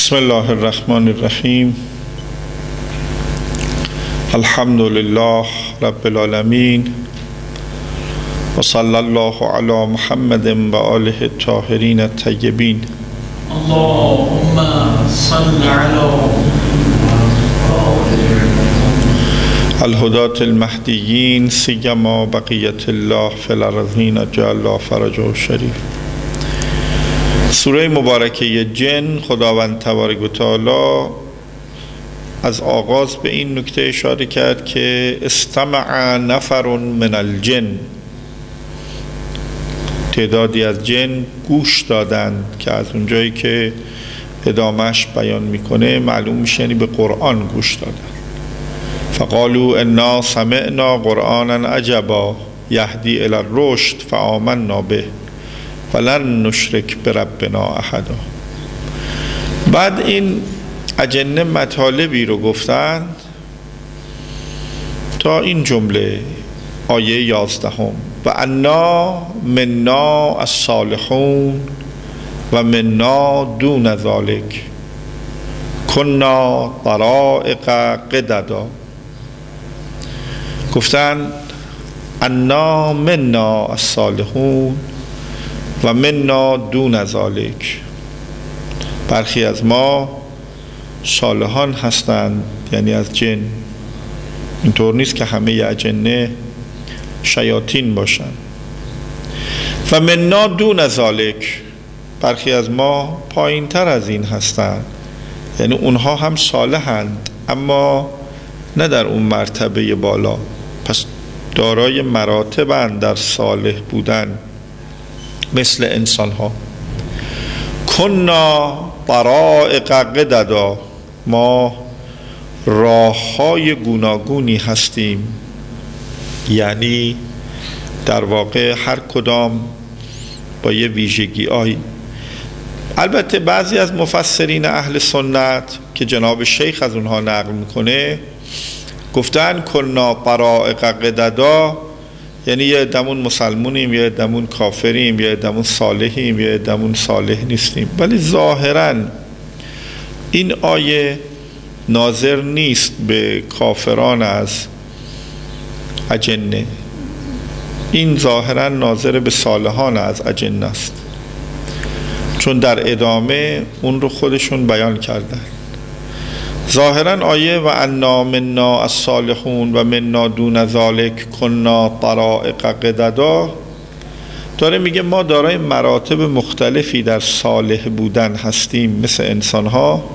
بسم الله الرحمن الرحیم. الحمد لله رب العالمین و صلی الله علی محمد و آله الطاهرین الطیبین. اللهم صل علی الهداة المهدیین سیما بقیت الله فی الارضین جل فرجه الشریف. سوره مبارکه جن، خداوند تبارک و تعالی از آغاز به این نکته اشاره کرد که استمع نفر من الجن، تعدادی از جن گوش دادند، که از اونجایی که ادامهش بیان میکنه معلوم میشه یعنی به قرآن گوش دادند. فقالوا انا سمعنا قرآنا عجبا یهدی الی الرشد فآمنا به ولن نشرک بربنا احدا. بعد این اجنه مطالبی رو گفتند تا این جمله آیه 11 و انا منا الصالحون و منا دون ذلک کنا طرائق قددا. گفتند انا منا الصالحون و منا دون ذلک، برخی از ما صالحان هستند، یعنی از جن. اینطور نیست که همه اجنه شیاطین باشند. و منا دون ذلک، برخی از ما پایین تر از این هستند، یعنی اونها هم صالحند اما نه در اون مرتبه بالا، پس دارای مراتبند در صالح بودن مثل انسان ها. کنا طرائق قددا، ما راه های گوناگونی هستیم، یعنی در واقع هر کدام با یه ویژگی آیی. البته بعضی از مفسرین اهل سنت که جناب شیخ از اونها نقل میکنه گفتن کنا طرائق قددا، یعنی یه عدمون مسلمونیم، یه عدمون کافریم، یه عدمون صالحیم، یه عدمون صالح نیستیم. ولی ظاهراً این آیه ناظر نیست به کافران از اجنه، این ظاهراً ناظر به صالحان از اجنه است، چون در ادامه اون رو خودشون بیان کردن. ظاهراً آیه و انا منا الصالحون و منا دون ذلک کنا طرائق قددا داره میگه ما دارای مراتب مختلفی در صالح بودن هستیم مثل انسانها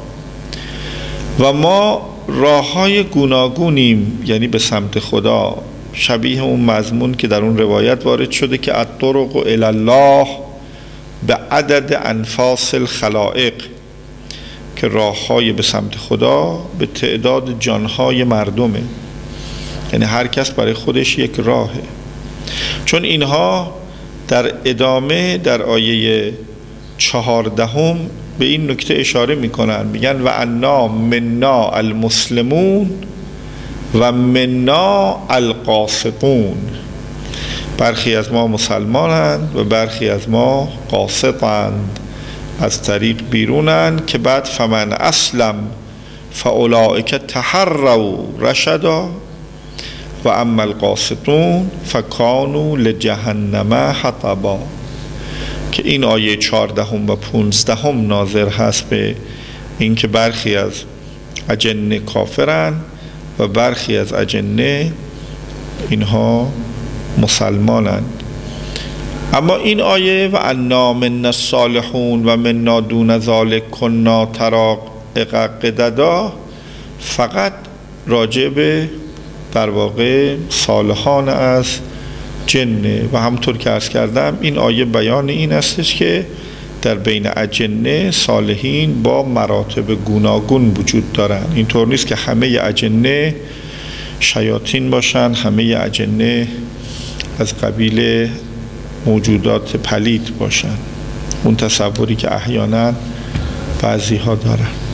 و ما راههای گوناگونیم، یعنی به سمت خدا، شبیه اون مضمون که در اون روایت وارد شده که الطرق الی الله به عدد انفاس الخلائق، که راههای به سمت خدا به تعداد جانهای مردمه، یعنی هر کس برای خودش یک راهه. چون اینها در ادامه در آیه 14 به این نکته اشاره میکنن، میگن و انا منا المسلمون و منا القاسطون، برخی از ما مسلمانند و برخی از ما قاسطند، از طریق بیرونن. که بعد فمن اسلم فاولئک تحروا رشدا و اما القاسطون فکانوا لجهنم حطبا، که این آیه 14 و 15 ناظر هست به این که برخی از اجنه کافرن و برخی از اجنه اینها مسلمانند. اما این آیه و انا منا الصالحون و منا دون ذلک کنا طرائق قددا فقط راجع به در واقع صالحان از جنه، و همطور که عرض کردم این آیه بیان این استش که در بین اجنه صالحین با مراتب گوناگون وجود دارن. اینطور نیست که همه اجنه شیاطین باشن، همه اجنه از قبیل موجودات پلید باشن، اون تصوری که احیانا بعضی ها دارن.